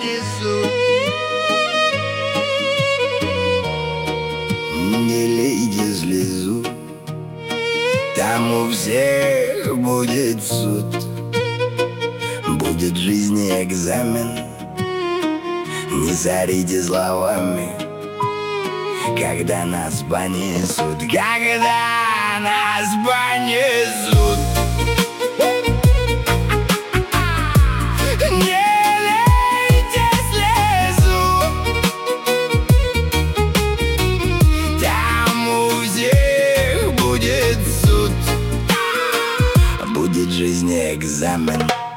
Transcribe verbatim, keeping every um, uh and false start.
понесут. Не лейте слезу, там у всех будет суд. Будет в жизни экзамен, не сорите словами, когда нас понесут, когда нас понесут. Не лейте слезу, там у всех будет суд. Будет в жизни экзамен,